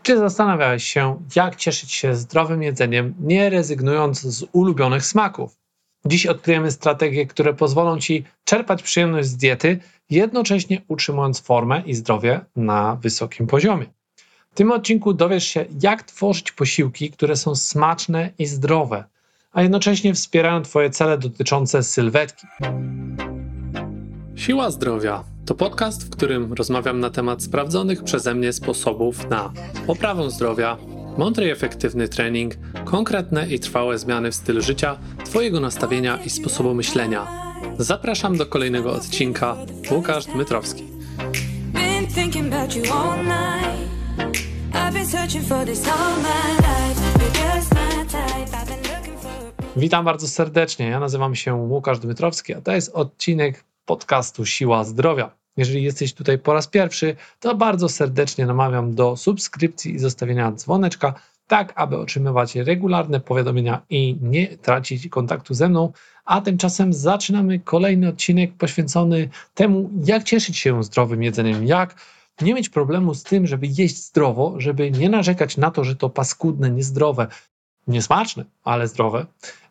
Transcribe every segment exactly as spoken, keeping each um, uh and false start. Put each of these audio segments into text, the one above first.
Czy zastanawiałeś się, jak cieszyć się zdrowym jedzeniem, nie rezygnując z ulubionych smaków? Dziś odkryjemy strategie, które pozwolą Ci czerpać przyjemność z diety, jednocześnie utrzymując formę i zdrowie na wysokim poziomie. W tym odcinku dowiesz się, jak tworzyć posiłki, które są smaczne i zdrowe, a jednocześnie wspierają Twoje cele dotyczące sylwetki. Siła Zdrowia to podcast, w którym rozmawiam na temat sprawdzonych przeze mnie sposobów na poprawę zdrowia, mądry i efektywny trening, konkretne i trwałe zmiany w stylu życia, Twojego nastawienia i sposobu myślenia. Zapraszam do kolejnego odcinka. Łukasz Dmytrowski. Witam bardzo serdecznie, ja nazywam się Łukasz Dmytrowski, a to jest odcinek podcastu Siła Zdrowia. Jeżeli jesteś tutaj po raz pierwszy, to bardzo serdecznie namawiam do subskrypcji i zostawienia dzwoneczka, tak aby otrzymywać regularne powiadomienia i nie tracić kontaktu ze mną. A tymczasem zaczynamy kolejny odcinek poświęcony temu, jak cieszyć się zdrowym jedzeniem, jak nie mieć problemu z tym, żeby jeść zdrowo, żeby nie narzekać na to, że to paskudne, niezdrowe, niesmaczne, ale zdrowe,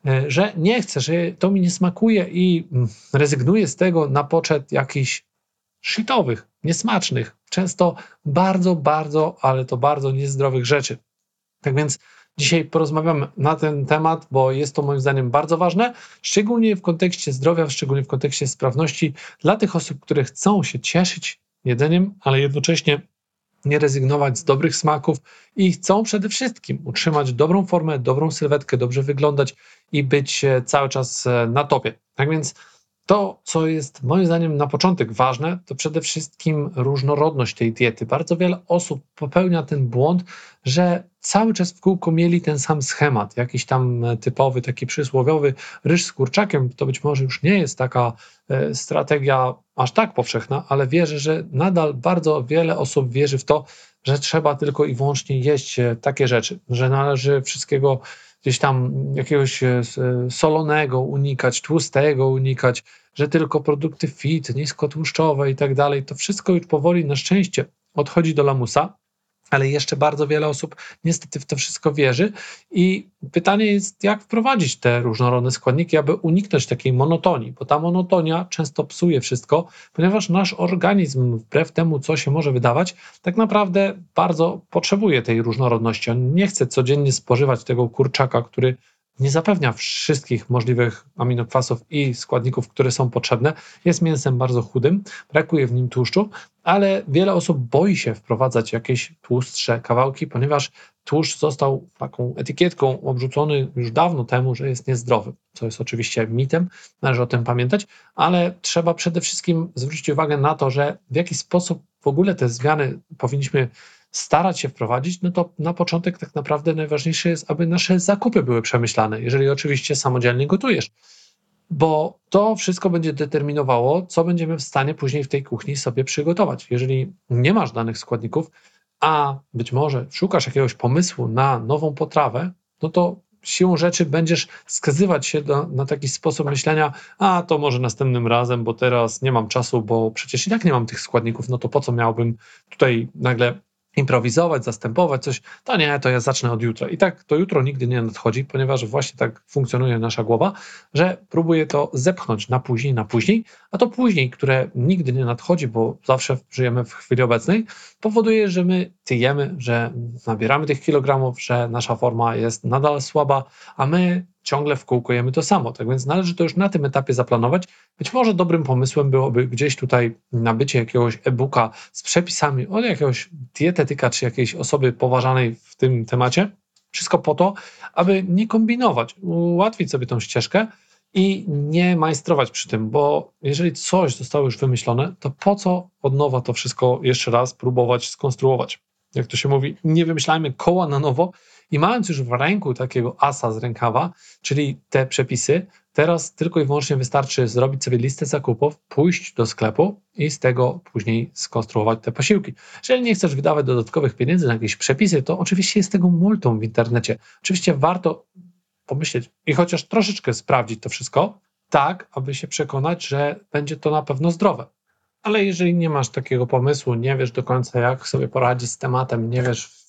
że nie chcę, że to mi nie smakuje i rezygnuję z tego na poczet jakichś shitowych, niesmacznych, często bardzo, bardzo, ale to bardzo niezdrowych rzeczy. Tak więc dzisiaj porozmawiamy na ten temat, bo jest to moim zdaniem bardzo ważne, szczególnie w kontekście zdrowia, szczególnie w kontekście sprawności dla tych osób, które chcą się cieszyć jedzeniem, ale jednocześnie nie rezygnować z dobrych smaków i chcą przede wszystkim utrzymać dobrą formę, dobrą sylwetkę, dobrze wyglądać i być cały czas na topie. Tak więc to, co jest moim zdaniem na początek ważne, to przede wszystkim różnorodność tej diety. Bardzo wiele osób popełnia ten błąd, że cały czas w kółko mieli ten sam schemat, jakiś tam typowy, taki przysłowiowy ryż z kurczakiem. To być może już nie jest taka e, strategia aż tak powszechna, ale wierzę, że nadal bardzo wiele osób wierzy w to, że trzeba tylko i wyłącznie jeść takie rzeczy, że należy wszystkiego gdzieś tam jakiegoś solonego unikać, tłustego unikać, że tylko produkty fit, niskotłuszczowe i tak dalej. To wszystko już powoli na szczęście odchodzi do lamusa, ale jeszcze bardzo wiele osób niestety w to wszystko wierzy i pytanie jest, jak wprowadzić te różnorodne składniki, aby uniknąć takiej monotonii, bo ta monotonia często psuje wszystko, ponieważ nasz organizm, wbrew temu, co się może wydawać, tak naprawdę bardzo potrzebuje tej różnorodności. On nie chce codziennie spożywać tego kurczaka, który nie zapewnia wszystkich możliwych aminokwasów i składników, które są potrzebne. Jest mięsem bardzo chudym, brakuje w nim tłuszczu, ale wiele osób boi się wprowadzać jakieś tłustsze kawałki, ponieważ tłuszcz został taką etykietką obrzucony już dawno temu, że jest niezdrowy, co jest oczywiście mitem, należy o tym pamiętać, ale trzeba przede wszystkim zwrócić uwagę na to, że w jaki sposób w ogóle te zmiany powinniśmy starać się wprowadzić, no to na początek tak naprawdę najważniejsze jest, aby nasze zakupy były przemyślane, jeżeli oczywiście samodzielnie gotujesz, bo to wszystko będzie determinowało, co będziemy w stanie później w tej kuchni sobie przygotować. Jeżeli nie masz danych składników, a być może szukasz jakiegoś pomysłu na nową potrawę, no to siłą rzeczy będziesz skazywać się do, na taki sposób myślenia, a to może następnym razem, bo teraz nie mam czasu, bo przecież i tak nie mam tych składników, no to po co miałbym tutaj nagle improwizować, zastępować coś, to nie, to ja zacznę od jutra. I tak to jutro nigdy nie nadchodzi, ponieważ właśnie tak funkcjonuje nasza głowa, że próbuje to zepchnąć na później, na później, a to później, które nigdy nie nadchodzi, bo zawsze żyjemy w chwili obecnej, powoduje, że my tyjemy, że nabieramy tych kilogramów, że nasza forma jest nadal słaba, a my ciągle w kółko jemy to samo. Tak więc należy to już na tym etapie zaplanować. Być może dobrym pomysłem byłoby gdzieś tutaj nabycie jakiegoś e-booka z przepisami od jakiegoś dietetyka czy jakiejś osoby poważanej w tym temacie. Wszystko po to, aby nie kombinować, ułatwić sobie tą ścieżkę i nie majstrować przy tym, bo jeżeli coś zostało już wymyślone, to po co od nowa to wszystko jeszcze raz próbować skonstruować? Jak to się mówi, nie wymyślajmy koła na nowo i mając już w ręku takiego asa z rękawa, czyli te przepisy, teraz tylko i wyłącznie wystarczy zrobić sobie listę zakupów, pójść do sklepu i z tego później skonstruować te posiłki. Jeżeli nie chcesz wydawać dodatkowych pieniędzy na jakieś przepisy, to oczywiście jest tego multum w internecie. Oczywiście warto pomyśleć i chociaż troszeczkę sprawdzić to wszystko, tak, aby się przekonać, że będzie to na pewno zdrowe. Ale jeżeli nie masz takiego pomysłu, nie wiesz do końca, jak sobie poradzić z tematem, nie wiesz, w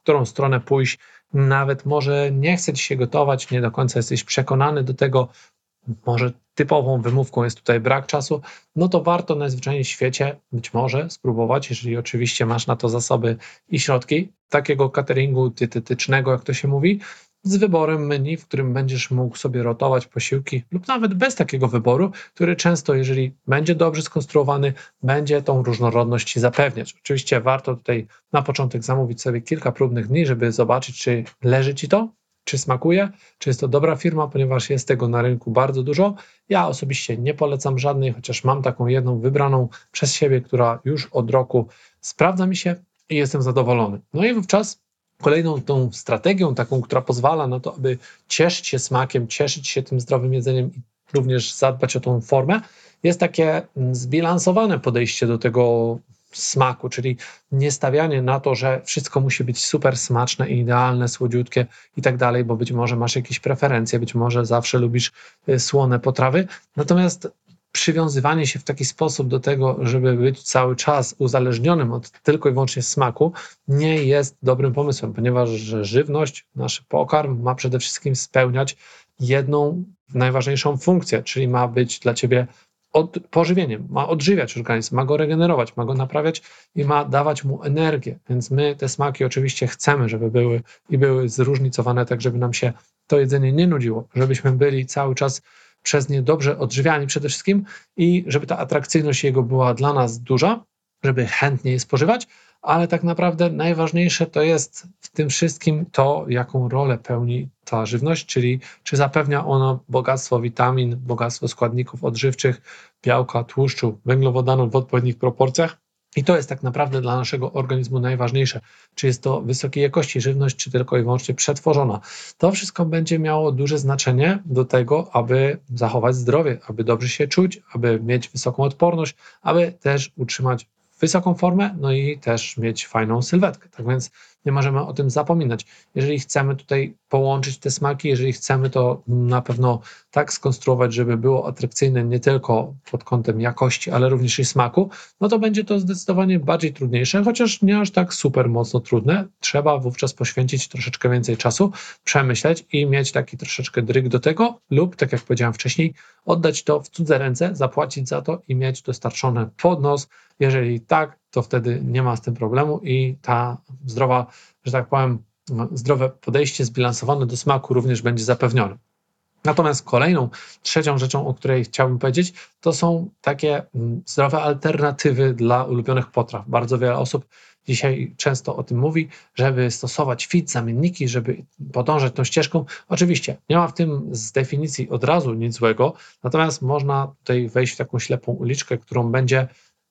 którą stronę pójść, nawet może nie chce ci się gotować, nie do końca jesteś przekonany do tego, może typową wymówką jest tutaj brak czasu, no to warto najzwyczajniej w świecie być może spróbować, jeżeli oczywiście masz na to zasoby i środki, takiego cateringu dietetycznego, jak to się mówi, z wyborem menu, w którym będziesz mógł sobie rotować posiłki lub nawet bez takiego wyboru, który często, jeżeli będzie dobrze skonstruowany, będzie tą różnorodność ci zapewniać. Oczywiście warto tutaj na początek zamówić sobie kilka próbnych dni, żeby zobaczyć, czy leży ci to, czy smakuje, czy jest to dobra firma, ponieważ jest tego na rynku bardzo dużo. Ja osobiście nie polecam żadnej, chociaż mam taką jedną wybraną przez siebie, która już od roku sprawdza mi się i jestem zadowolony. No i wówczas kolejną tą strategią taką, która pozwala na to, aby cieszyć się smakiem, cieszyć się tym zdrowym jedzeniem i również zadbać o tą formę, jest takie zbilansowane podejście do tego smaku, czyli nie stawianie na to, że wszystko musi być super smaczne i idealne, słodziutkie i tak dalej, bo być może masz jakieś preferencje, być może zawsze lubisz słone potrawy, natomiast przywiązywanie się w taki sposób do tego, żeby być cały czas uzależnionym od tylko i wyłącznie smaku, nie jest dobrym pomysłem, ponieważ żywność, nasz pokarm ma przede wszystkim spełniać jedną najważniejszą funkcję, czyli ma być dla ciebie od, pożywieniem, ma odżywiać organizm, ma go regenerować, ma go naprawiać i ma dawać mu energię. Więc my te smaki oczywiście chcemy, żeby były i były zróżnicowane, tak żeby nam się to jedzenie nie nudziło, żebyśmy byli cały czas przez nie dobrze odżywiani przede wszystkim i żeby ta atrakcyjność jego była dla nas duża, żeby chętnie je spożywać, ale tak naprawdę najważniejsze to jest w tym wszystkim to, jaką rolę pełni ta żywność, czyli czy zapewnia ona bogactwo witamin, bogactwo składników odżywczych, białka, tłuszczu, węglowodanów w odpowiednich proporcjach. I to jest tak naprawdę dla naszego organizmu najważniejsze. Czy jest to wysokiej jakości żywność, czy tylko i wyłącznie przetworzona. To wszystko będzie miało duże znaczenie do tego, aby zachować zdrowie, aby dobrze się czuć, aby mieć wysoką odporność, aby też utrzymać wysoką formę, no i też mieć fajną sylwetkę. Tak więc nie możemy o tym zapominać. Jeżeli chcemy tutaj połączyć te smaki, jeżeli chcemy to na pewno tak skonstruować, żeby było atrakcyjne nie tylko pod kątem jakości, ale również i smaku, no to będzie to zdecydowanie bardziej trudniejsze, chociaż nie aż tak super mocno trudne. Trzeba wówczas poświęcić troszeczkę więcej czasu, przemyśleć i mieć taki troszeczkę dryg do tego lub, tak jak powiedziałem wcześniej, oddać to w cudze ręce, zapłacić za to i mieć dostarczone pod nos. Jeżeli tak, to wtedy nie ma z tym problemu i ta zdrowa, że tak powiem, zdrowe podejście zbilansowane do smaku również będzie zapewnione. Natomiast kolejną, trzecią rzeczą, o której chciałbym powiedzieć, to są takie zdrowe alternatywy dla ulubionych potraw. Bardzo wiele osób dzisiaj często o tym mówi, żeby stosować fit, zamienniki, żeby podążać tą ścieżką. Oczywiście nie ma w tym z definicji od razu nic złego, natomiast można tutaj wejść w taką ślepą uliczkę, którą będzie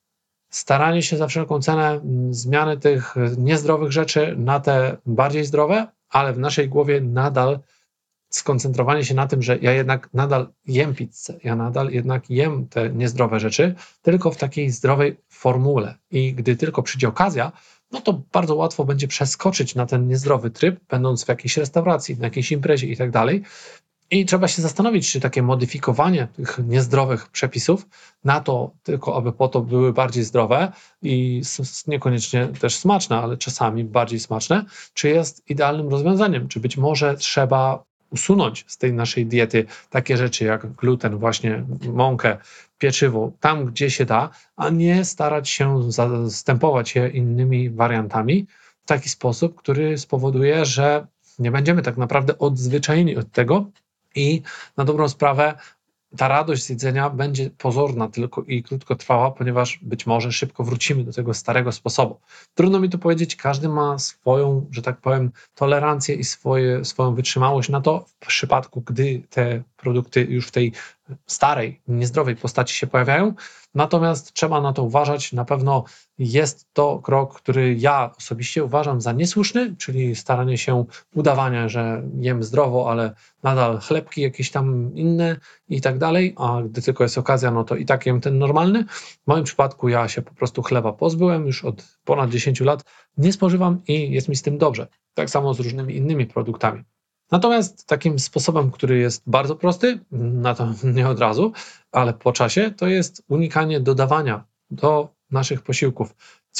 staranie się za wszelką cenę zmiany tych niezdrowych rzeczy na te bardziej zdrowe, ale w naszej głowie nadal skoncentrowanie się na tym, że ja jednak nadal jem pizzę, ja nadal jednak jem te niezdrowe rzeczy, tylko w takiej zdrowej formule. I gdy tylko przyjdzie okazja, no to bardzo łatwo będzie przeskoczyć na ten niezdrowy tryb, będąc w jakiejś restauracji, na jakiejś imprezie i tak dalej. I trzeba się zastanowić, czy takie modyfikowanie tych niezdrowych przepisów na to tylko, aby po to były bardziej zdrowe i niekoniecznie też smaczne, ale czasami bardziej smaczne, czy jest idealnym rozwiązaniem, czy być może trzeba usunąć z tej naszej diety takie rzeczy jak gluten, właśnie mąkę, pieczywo, tam gdzie się da, a nie starać się zastępować je innymi wariantami w taki sposób, który spowoduje, że nie będziemy tak naprawdę odzwyczajeni od tego i na dobrą sprawę ta radość z jedzenia będzie pozorna tylko i krótkotrwała, ponieważ być może szybko wrócimy do tego starego sposobu. Trudno mi tu powiedzieć, każdy ma swoją, że tak powiem, tolerancję i swoje, swoją wytrzymałość na to w przypadku, gdy te produkty już w tej starej, niezdrowej postaci się pojawiają. Natomiast trzeba na to uważać. Na pewno jest to krok, który ja osobiście uważam za niesłuszny, czyli staranie się udawania, że jem zdrowo, ale nadal chlebki jakieś tam inne i tak dalej, a gdy tylko jest okazja, no to i tak jem ten normalny. W moim przypadku ja się po prostu chleba pozbyłem, już od ponad dziesięciu lat nie spożywam i jest mi z tym dobrze. Tak samo z różnymi innymi produktami. Natomiast takim sposobem, który jest bardzo prosty, na to nie od razu, ale po czasie, to jest unikanie dodawania do naszych posiłków cukru.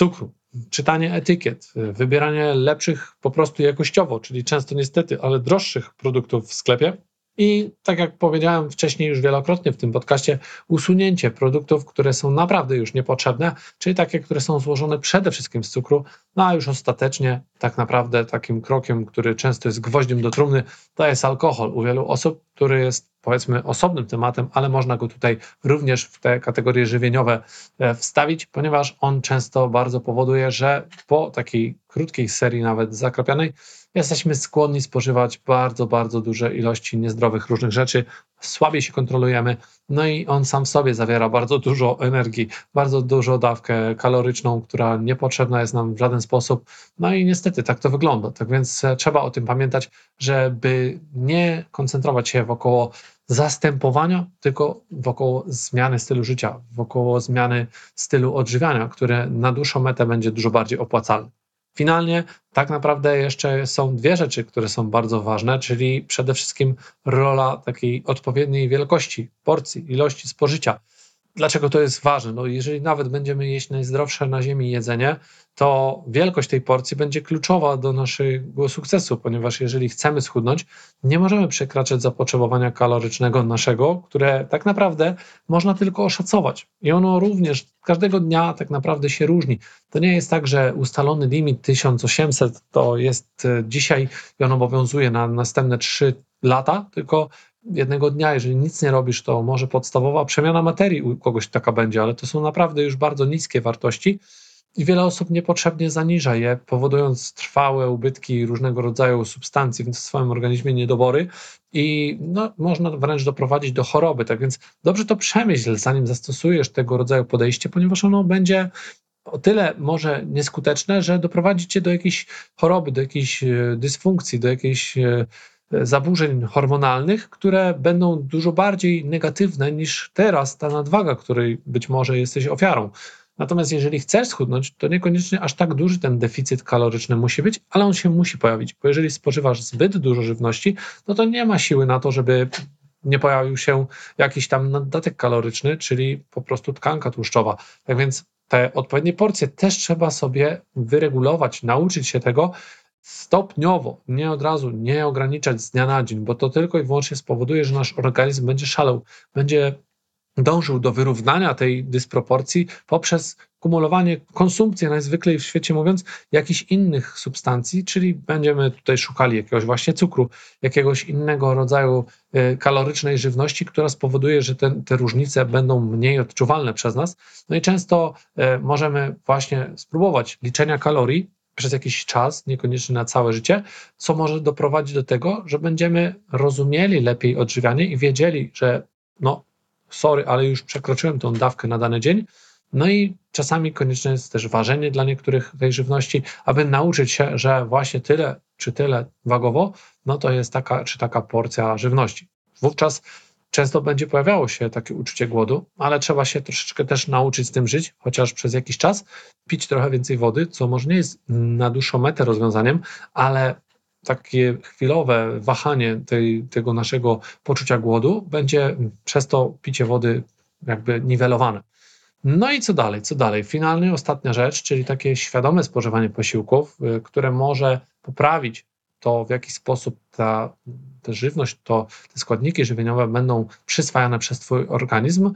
czytanie etykiet, wybieranie lepszych po prostu jakościowo, czyli często niestety, ale droższych produktów w sklepie. I tak jak powiedziałem wcześniej już wielokrotnie w tym podcaście, usunięcie produktów, które są naprawdę już niepotrzebne, czyli takie, które są złożone przede wszystkim z cukru, no a już ostatecznie tak naprawdę takim krokiem, który często jest gwoździem do trumny, to jest alkohol u wielu osób, który jest powiedzmy osobnym tematem, ale można go tutaj również w te kategorie żywieniowe wstawić, ponieważ on często bardzo powoduje, że po takiej krótkiej serii nawet zakrapianej jesteśmy skłonni spożywać bardzo, bardzo duże ilości niezdrowych różnych rzeczy, słabiej się kontrolujemy, no i on sam w sobie zawiera bardzo dużo energii, bardzo dużą dawkę kaloryczną, która niepotrzebna jest nam w żaden sposób, no i niestety tak to wygląda, tak więc trzeba o tym pamiętać, żeby nie koncentrować się wokoło zastępowania, tylko wokoło zmiany stylu życia, wokoło zmiany stylu odżywiania, które na dłuższą metę będzie dużo bardziej opłacalne. Finalnie tak naprawdę jeszcze są dwie rzeczy, które są bardzo ważne, czyli przede wszystkim rola takiej odpowiedniej wielkości porcji, ilości spożycia. Dlaczego to jest ważne? No jeżeli nawet będziemy jeść najzdrowsze na ziemi jedzenie, to wielkość tej porcji będzie kluczowa do naszego sukcesu, ponieważ jeżeli chcemy schudnąć, nie możemy przekraczać zapotrzebowania kalorycznego naszego, które tak naprawdę można tylko oszacować. I ono również każdego dnia tak naprawdę się różni. To nie jest tak, że ustalony limit tysiąc osiemset to jest dzisiaj i on obowiązuje na następne trzy lata, tylko jednego dnia, jeżeli nic nie robisz, to może podstawowa przemiana materii u kogoś taka będzie, ale to są naprawdę już bardzo niskie wartości i wiele osób niepotrzebnie zaniża je, powodując trwałe ubytki różnego rodzaju substancji w swoim organizmie, niedobory i no, można wręcz doprowadzić do choroby. Tak więc dobrze to przemyśl, zanim zastosujesz tego rodzaju podejście, ponieważ ono będzie o tyle może nieskuteczne, że doprowadzi cię do jakiejś choroby, do jakiejś dysfunkcji, do jakiejś zaburzeń hormonalnych, które będą dużo bardziej negatywne niż teraz ta nadwaga, której być może jesteś ofiarą. Natomiast jeżeli chcesz schudnąć, to niekoniecznie aż tak duży ten deficyt kaloryczny musi być, ale on się musi pojawić, bo jeżeli spożywasz zbyt dużo żywności, no to nie ma siły na to, żeby nie pojawił się jakiś tam naddatek kaloryczny, czyli po prostu tkanka tłuszczowa. Tak więc te odpowiednie porcje też trzeba sobie wyregulować, nauczyć się tego, stopniowo, nie od razu, nie ograniczać z dnia na dzień, bo to tylko i wyłącznie spowoduje, że nasz organizm będzie szalał, będzie dążył do wyrównania tej dysproporcji poprzez kumulowanie, konsumpcję najzwyklej w świecie mówiąc, jakichś innych substancji, czyli będziemy tutaj szukali jakiegoś właśnie cukru, jakiegoś innego rodzaju y, kalorycznej żywności, która spowoduje, że ten, te różnice będą mniej odczuwalne przez nas. No i często y, możemy właśnie spróbować liczenia kalorii przez jakiś czas, niekoniecznie na całe życie, co może doprowadzić do tego, że będziemy rozumieli lepiej odżywianie i wiedzieli, że no sorry, ale już przekroczyłem tą dawkę na dany dzień. No i czasami konieczne jest też ważenie dla niektórych tej żywności, aby nauczyć się, że właśnie tyle czy tyle wagowo, no to jest taka czy taka porcja żywności. Wówczas często będzie pojawiało się takie uczucie głodu, ale trzeba się troszeczkę też nauczyć z tym żyć, chociaż przez jakiś czas pić trochę więcej wody, co może nie jest na dłuższą metę rozwiązaniem, ale takie chwilowe wahanie tej, tego naszego poczucia głodu będzie przez to picie wody jakby niwelowane. No i co dalej, co dalej? Finalnie ostatnia rzecz, czyli takie świadome spożywanie posiłków, y, które może poprawić to, w jaki sposób ta, ta żywność, to te składniki żywieniowe będą przyswajane przez twój organizm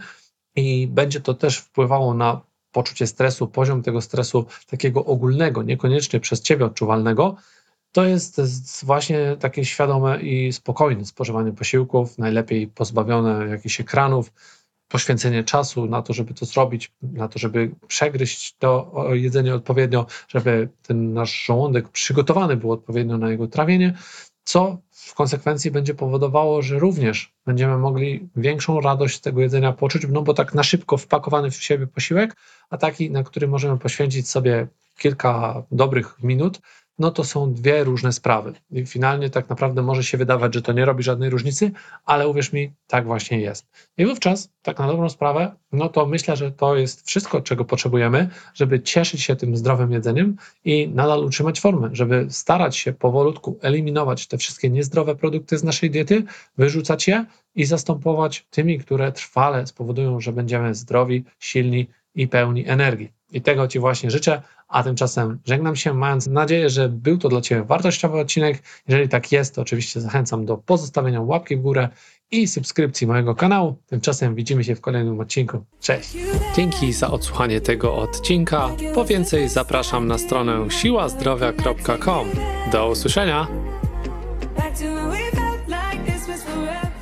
i będzie to też wpływało na poczucie stresu, poziom tego stresu takiego ogólnego, niekoniecznie przez ciebie odczuwalnego. To jest właśnie takie świadome i spokojne spożywanie posiłków, najlepiej pozbawione jakichś ekranów, poświęcenie czasu na to, żeby to zrobić, na to, żeby przegryźć to jedzenie odpowiednio, żeby ten nasz żołądek przygotowany był odpowiednio na jego trawienie, co w konsekwencji będzie powodowało, że również będziemy mogli większą radość z tego jedzenia poczuć, no bo tak na szybko wpakowany w siebie posiłek, a taki, na który możemy poświęcić sobie kilka dobrych minut, no to są dwie różne sprawy. I finalnie tak naprawdę może się wydawać, że to nie robi żadnej różnicy, ale uwierz mi, tak właśnie jest. I wówczas, tak na dobrą sprawę, no to myślę, że to jest wszystko, czego potrzebujemy, żeby cieszyć się tym zdrowym jedzeniem i nadal utrzymać formę, żeby starać się powolutku eliminować te wszystkie niezdrowe produkty z naszej diety, wyrzucać je i zastępować tymi, które trwale spowodują, że będziemy zdrowi, silni i pełni energii. I tego Ci właśnie życzę, a tymczasem żegnam się, mając nadzieję, że był to dla Ciebie wartościowy odcinek. Jeżeli tak jest, to oczywiście zachęcam do pozostawienia łapki w górę i subskrypcji mojego kanału. Tymczasem widzimy się w kolejnym odcinku. Cześć! Dzięki za odsłuchanie tego odcinka. Po więcej zapraszam na stronę siła zdrowia kropka com. Do usłyszenia! Back to when we felt like this was forever.